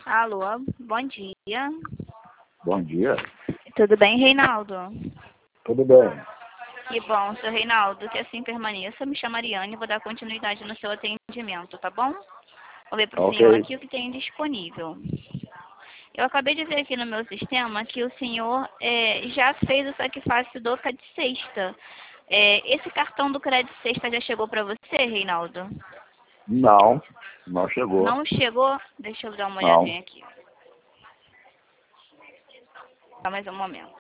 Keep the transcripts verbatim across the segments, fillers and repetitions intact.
Alô, bom dia. Bom dia. Tudo bem, Reinaldo? Tudo bem. Que bom, seu Reinaldo, que assim permaneça. Me chamo Ariane e vou dar continuidade no seu atendimento, tá bom? Vou ver para o Ok. senhor aqui o que tem disponível. Eu acabei de ver aqui no meu sistema que o senhor é, já fez o saque-fácil do Crédito Sexta. É, esse cartão do Crédito Sexta já chegou para você, Reinaldo? Não, não chegou. Não chegou? Deixa eu dar uma Não. olhadinha aqui. Dá mais um momento.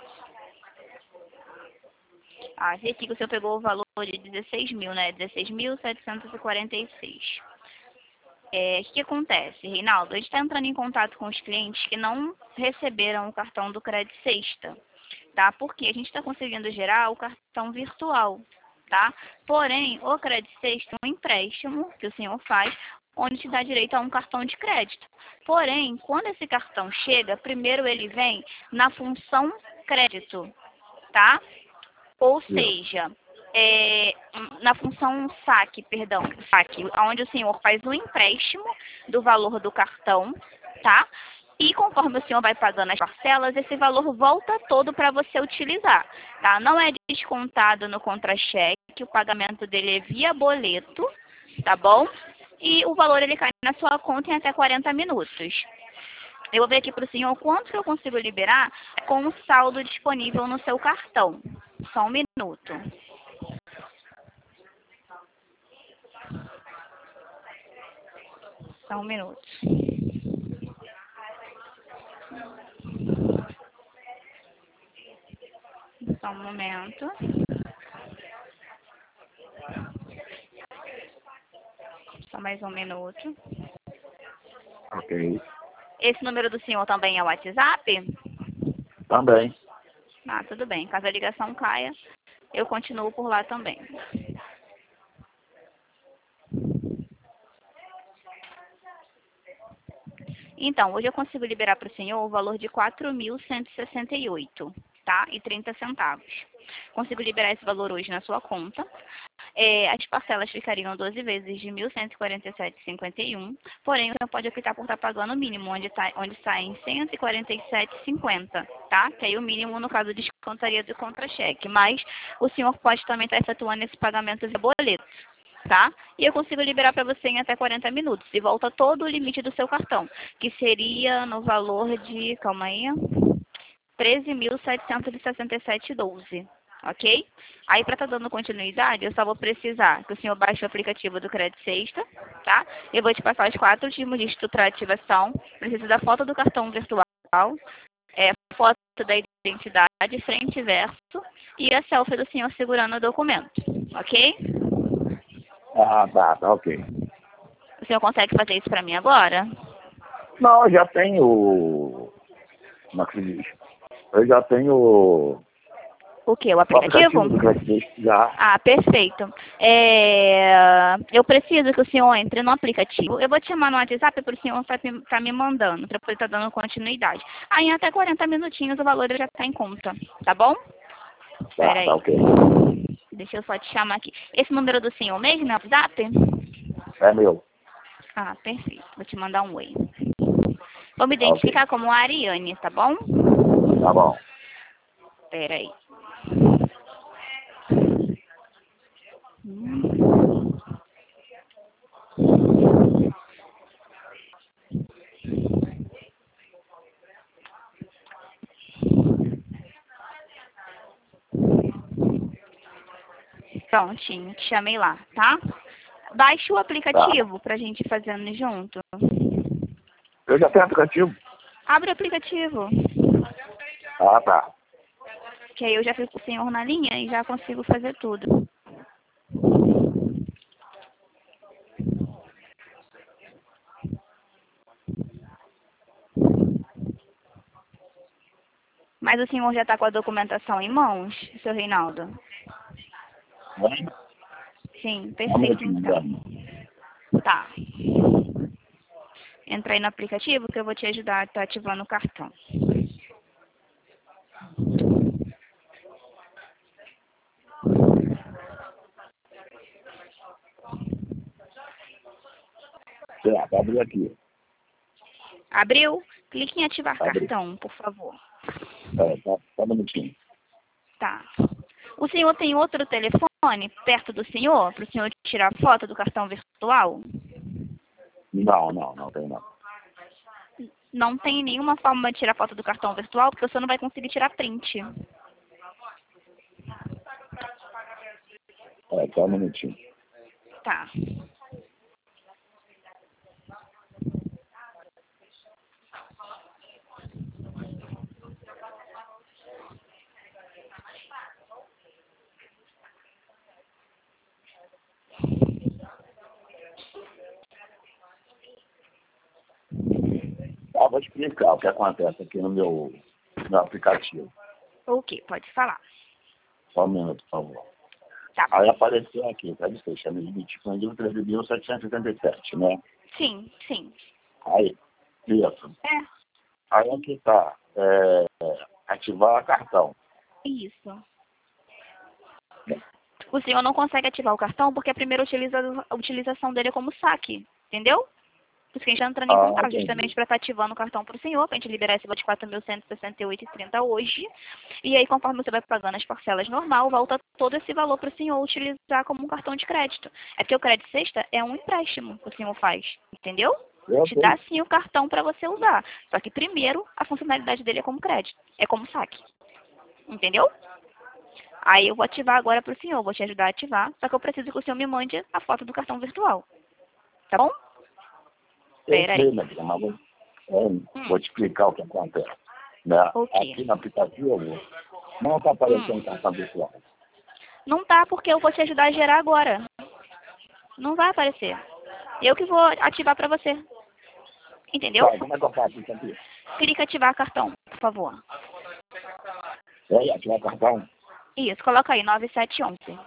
Ah, vi aqui que o senhor pegou o valor de dezesseis mil, né? dezesseis mil setecentos e quarenta e seis. É, o que, que acontece, Reinaldo? A gente está entrando em contato com os clientes que não receberam o cartão do Crédito Sexta, tá? Porque a gente está conseguindo gerar o cartão virtual, tá? Porém, o Crédito Sexta é um empréstimo que o senhor faz, onde te dá direito a um cartão de crédito. Porém, quando esse cartão chega, primeiro ele vem na função crédito, tá? Ou seja, é, na função saque, perdão, saque, onde o senhor faz o empréstimo do valor do cartão, tá? E conforme o senhor vai pagando as parcelas, esse valor volta todo para você utilizar, tá? Não é descontado no contra-cheque, o pagamento dele é via boleto, tá bom? E o valor ele cai na sua conta em até quarenta minutos. Eu vou ver aqui para o senhor quanto que eu consigo liberar com o saldo disponível no seu cartão. Só um minuto. Só um minuto. Só um momento. Só mais um minuto. Ok. Esse número do senhor também é o WhatsApp? Também. Ah, tudo bem. Caso a ligação caia, eu continuo por lá também. Então, hoje eu consigo liberar para o senhor o valor de quatro mil cento e sessenta e oito, tá? E trinta centavos. Consigo liberar esse valor hoje na sua conta. É, as parcelas ficariam doze vezes de mil cento e quarenta e sete reais e cinquenta e um, porém você pode optar por estar pagando o mínimo, onde, tá, onde sai em cento e quarenta e sete reais e cinquenta, tá? Que aí o mínimo, no caso, descontaria do contra-cheque, mas o senhor pode também estar efetuando esse pagamento via boleto, tá? E eu consigo liberar para você em até quarenta minutos, e volta todo o limite do seu cartão, que seria no valor de, calma aí, treze mil setecentos e sessenta e sete reais e doze centavos. Ok? Aí, para estar dando continuidade, eu só vou precisar que o senhor baixe o aplicativo do Crédito Sexta, tá? Eu vou te passar os quatro últimos dígitos para ativação. Preciso da foto do cartão virtual, é, foto da identidade, frente e verso, e a selfie do senhor segurando o documento. Ok? Ah, tá, tá, ok. O senhor consegue fazer isso para mim agora? Não, eu já tenho. Como é que se diz? Eu já tenho O que? O o aplicativo? aplicativo do Crédito já. Ah, perfeito. É, eu preciso que o senhor entre no aplicativo. Eu vou te chamar no WhatsApp para o senhor estar me, tá me mandando, para poder estar dando continuidade. Aí, em até quarenta minutinhos, o valor já está em conta, tá bom? Espera Tá, tá, aí. ok. Deixa eu só te chamar aqui. Esse número do senhor mesmo é o WhatsApp? É meu. Ah, perfeito. Vou te mandar um oi. Vou me Ok. identificar como Ariane, tá bom? Tá bom. Espera aí. Prontinho, te chamei lá, tá? Baixe o Tá. aplicativo pra gente ir fazendo junto. Eu já tenho aplicativo. Abre o aplicativo, Ah, tá. que aí eu já fico com o senhor na linha e já consigo fazer tudo. Mas o senhor já está com a documentação em mãos, seu Reinaldo? Vem. Sim, Um perfeito minutinho, então. Dani. Tá. Entra aí no aplicativo que eu vou te ajudar a estar ativando o cartão. Certo, abre aqui. Abriu? Clique em ativar Abriu. cartão, por favor. É, tá, tá bonitinho. Tá. O senhor tem outro telefone perto do senhor, para o senhor tirar foto do cartão virtual? Não, não, não tem não. Não tem nenhuma forma de tirar foto do cartão virtual, porque o senhor não vai conseguir tirar print. É, tá bonitinho. Tá. Ah, vou explicar o que acontece aqui no meu, no aplicativo. Ok, pode falar. Só um minuto, por favor. Tá. Aí apareceu aqui, tá de fecha, limite expandido treze mil setecentos e oitenta e sete, né? Sim, sim. Aí, isso. É, Aí aqui tá, é, ativar cartão. isso. O senhor não consegue ativar o cartão porque a primeira utiliza, a utilização dele é como saque, entendeu? Por isso que a gente está entrando em Ah, contato entendi. justamente para estar ativando o cartão para o senhor, para a gente liberar esse valor de quatro mil cento e sessenta e oito reais e trinta centavos hoje. E aí, conforme você vai pagando as parcelas normal, volta todo esse valor para o senhor utilizar como um cartão de crédito. É porque o crédito sexta é um empréstimo que o senhor faz, entendeu? Eu Te sei. dá sim o cartão para você usar. Só que primeiro, a funcionalidade dele é como crédito, é como saque. Entendeu? Aí eu vou ativar agora para o senhor, vou te ajudar a ativar, só que eu preciso que o senhor me mande a foto do cartão virtual. Tá bom? Eu Pera sei, aí. né, mas vou, é, Hum, vou te explicar o que acontece. Né? ok. Aqui no aplicativo não está aparecendo Hum. cartão virtual. Não tá porque eu vou te ajudar a gerar agora. Não vai aparecer. Eu que vou ativar para você. Entendeu? Tá, como é que eu faço isso aqui? Clica em ativar cartão, por favor. É, ativar cartão? Isso, coloca aí nove sete um um.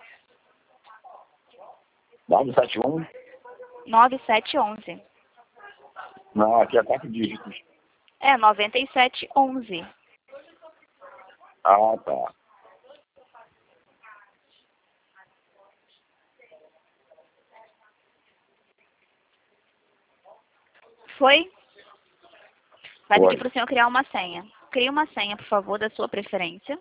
nove sete um? nove sete um um. Não, aqui é quatro dígitos. É, noventa e sete onze. Ah, tá. Foi? Vai Foi. pedir para o senhor criar uma senha. Crie uma senha, por favor, da sua preferência.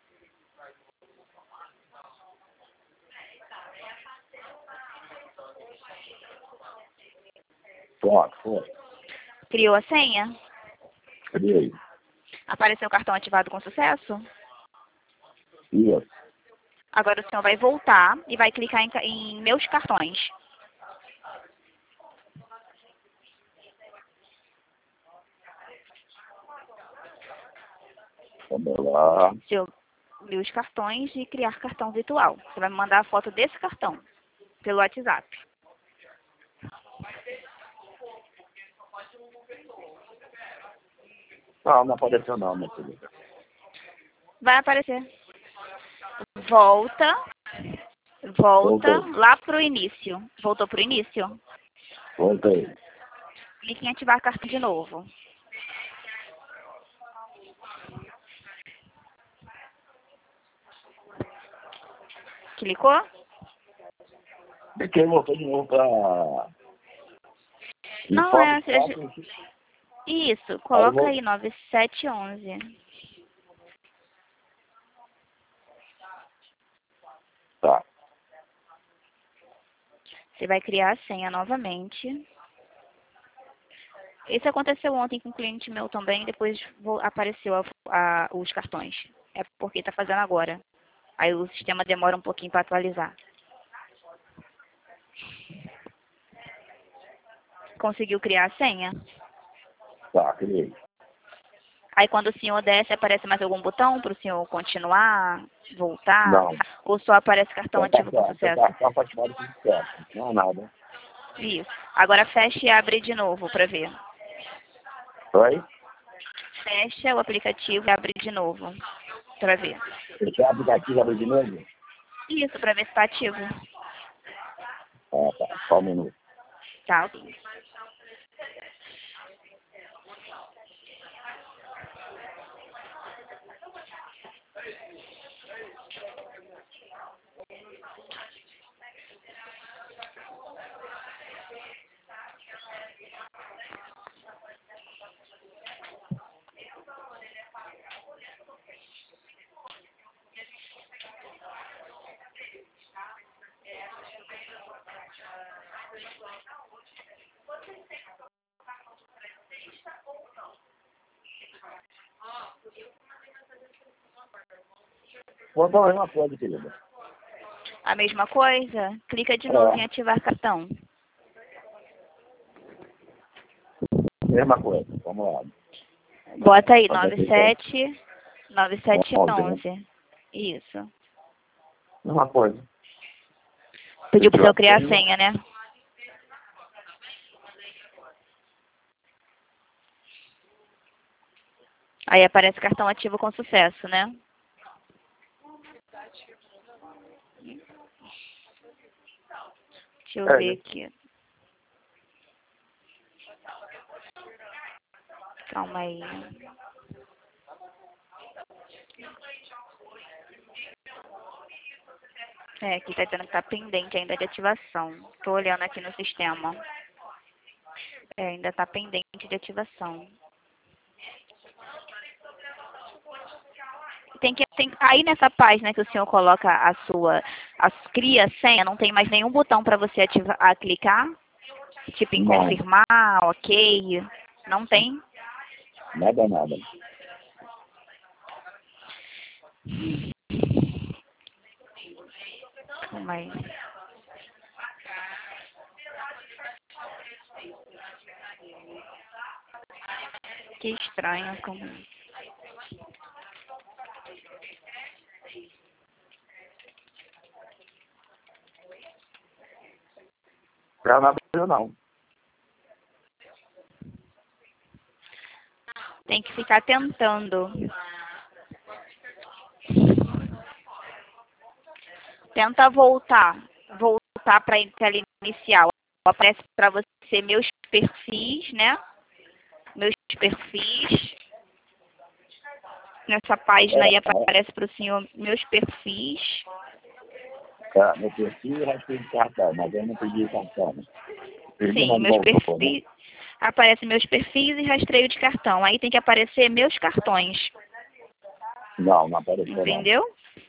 Pronto, foi. Criou a senha? Criei. Apareceu o cartão ativado com sucesso? Isso. Agora o senhor vai voltar e vai clicar em, ca- em meus cartões. Vamos lá. Seu, meus cartões e criar cartão virtual. Você vai me mandar a foto desse cartão pelo WhatsApp. Não, não apareceu não, minha querida. Vai aparecer. Volta. Volta Voltei. lá pro início. Voltou pro início? Voltei. Clique em ativar cartão de novo. Clicou? Cliquei e voltou de novo para... Não Informe é. de Seja... fato. Isso, Aí eu coloca vou... aí nove sete um um. Tá. Você vai criar a senha novamente. Isso aconteceu ontem com um cliente meu também, depois vo- apareceu a- a- os cartões. É porque está fazendo agora. Aí o sistema demora um pouquinho para atualizar. Conseguiu criar a senha? Tá, criei. Aí quando o senhor desce, aparece mais algum botão para o senhor continuar, voltar? Não. Ou só aparece cartão Então tá ativo com certo. Então sucesso? tá, tá ativado com sucesso. Não é nada. Isso. Agora fecha e abre de novo para ver. Oi? Fecha o aplicativo e abre de novo para ver. Fechar o aplicativo, abre de novo? Isso, para ver se está ativo. Ah, tá. Só um minuto. Tá, ok. Vou dar a mesma coisa, querida. A mesma coisa? Clica de novo É. em ativar cartão. Mesma coisa, vamos lá. Bota aí, Pode nove aceitar. sete nove sete Onze, né? onze. Isso. Mesma coisa. Pediu pro seu criar a senha. senha, né? Aí aparece cartão ativo com sucesso, né? Deixa eu É, ver né? aqui. Calma aí. É, aqui tá dizendo que tá pendente ainda de ativação. Tô olhando aqui no sistema. É, ainda tá pendente de ativação. Tem que, tem, aí nessa página que o senhor coloca a sua, a cria senha, não tem mais nenhum botão para você ativar, a clicar? Tipo em Não, confirmar, ok? Não tem? nada, nada. Calma aí. Que estranho. Como... Pra nada, eu não. Tem que ficar tentando. Tenta voltar. Voltar para a tela inicial. Aparece para você meus perfis, né? Meus perfis. Nessa página aí É, aparece para o senhor meus perfis. é, meu perfil já tem cartão, mas eu não pedi cartão. Pedi, Sim, mas meus voltou, né? perfis. Aparece meus perfis e rastreio de cartão. Aí tem que aparecer meus cartões. Não, não apareceu não. Entendeu?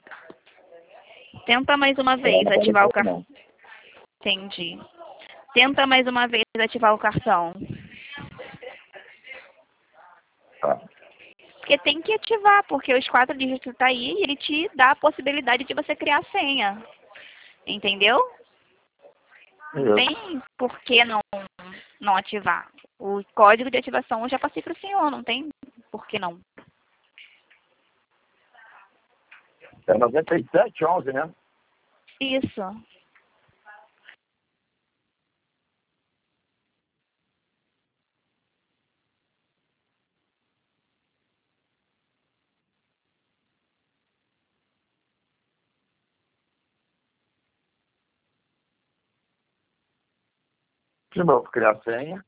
Tenta mais uma É, vez não ativar o apareceu cartão. não. Entendi. Tenta mais uma vez ativar o cartão. Tá. Porque tem que ativar, porque os quatro dígitos tá aí e ele te dá a possibilidade de você criar a senha. Entendeu? Não Isso. tem por que não, não ativar. O código de ativação eu já passei para o senhor, não tem por que não. É noventa e sete, onze, né? Isso. De novo, criar senha.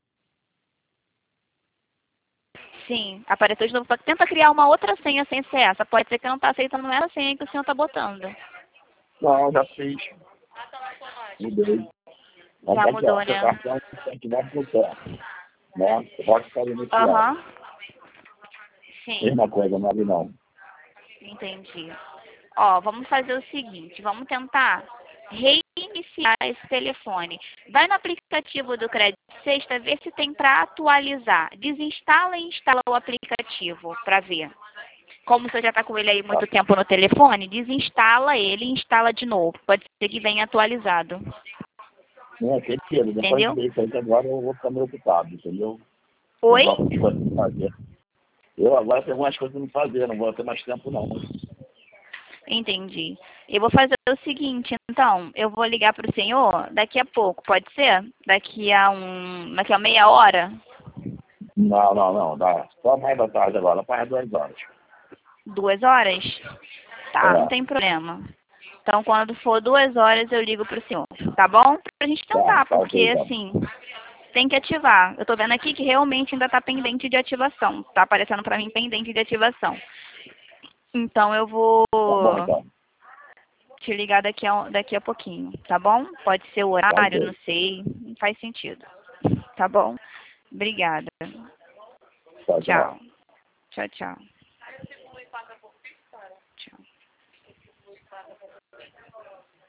Sim, apareceu de novo. Só que tenta criar uma outra senha sem ser essa. Pode ser que não está aceitando essa senha que o senhor está botando. Não, já fiz. Mudei. Mas Já tá aqui, ó. mudou, Seu né? cartão tem que dar pro pé. Né? Pode estar iniciado. Aham. Sim, Mesma coisa, não abre não. entendi. Ó, vamos fazer o seguinte. Vamos tentar reiniciar esse telefone. Vai no aplicativo do Crédito Sexta, vê se tem para atualizar. Desinstala e instala o aplicativo para ver. Como você já está com ele aí muito tempo no telefone, desinstala ele e instala de novo. Pode ser que venha atualizado. Não, aquele depois Entendeu? disso aí, que agora eu vou ficar meio ocupado, entendeu? Tem Oi? algumas coisas pra fazer. Eu agora tenho algumas coisas pra fazer, não vou ter mais tempo não. Entendi. Eu vou fazer o seguinte, então, eu vou ligar para o senhor daqui a pouco, pode ser? Daqui a um, daqui a meia hora? Não, não, não, dá. Só mais da tarde agora, mais duas horas. Duas horas? Tá, não É, tem problema. Então, quando for duas horas, eu ligo para o senhor, tá bom? Pra gente tá, tentar, tá ok, porque, então. assim, tem que ativar. Eu tô vendo aqui que realmente ainda tá pendente de ativação. Tá aparecendo para mim pendente de ativação. Então, eu vou Tá bom, então. te ligar daqui a, daqui a pouquinho, tá bom? Pode ser o Tá horário, não ok. sei, não faz sentido. Tá bom? Obrigada. Tchau, tchau. Tchau. Tchau, tchau. Tchau.